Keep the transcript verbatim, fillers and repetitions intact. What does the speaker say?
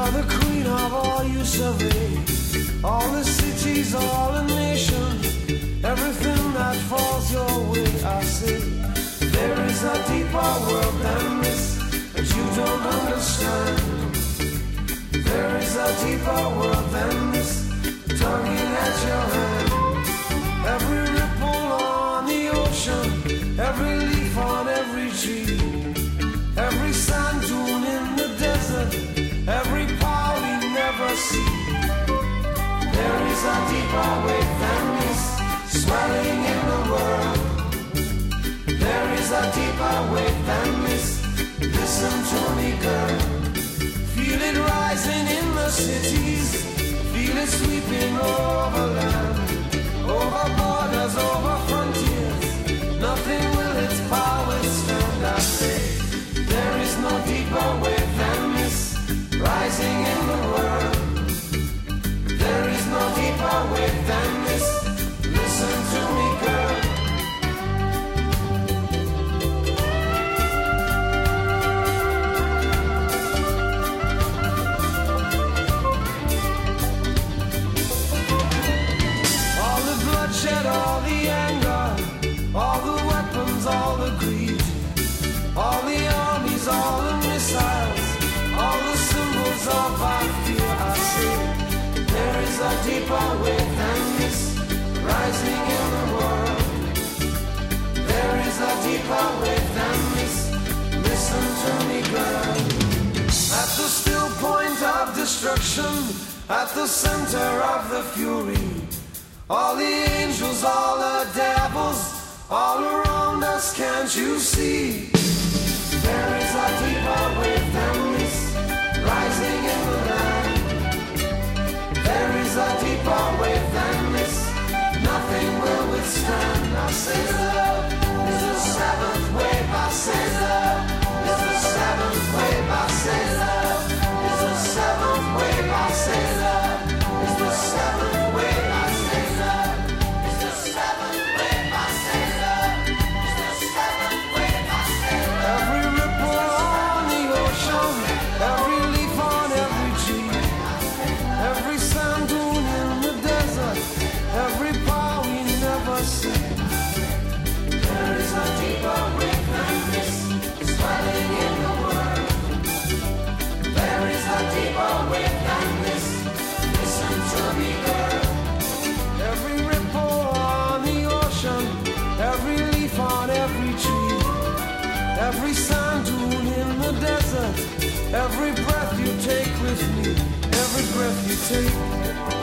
You're the queen of all you survey. All the cities, all the nations, everything that falls your way, I say. There is a deeper world than this that you don't understand. There is a deeper world than this, tugging at your hand. Every ripple on the ocean, every leaf on every tree, every sand dune in the desert, every power we never see. There is a deeper wave than this, swelling in the world. There is a deeper wave than this, listen to me girl. Feel it rising in the cities, feel it sweeping over land, over borders, over frontiers. Nothing will its power stand, I say. There is no deeper wave than this, rising in the world. There is no deeper wave than this, listen to me girl. All the anger, all the weapons, all the greed, all the armies, all the missiles, all the symbols of our fear, I say. There is a deeper wave than this, rising in the world. There is a deeper wave than this, listen to me girl. At the still point of destruction, at the center of the fury, all the angels, all the devils, all around us, can't you see? There is a deeper wave than this, rising in the land. There is a deeper wave than this, nothing will withstand. I say love is the seventh wave, I say love is the seventh wave, I say love is the seventh wave, I say love is the seventh wave, I say. Every sand dune in the desert, every breath you take with me, every breath you take.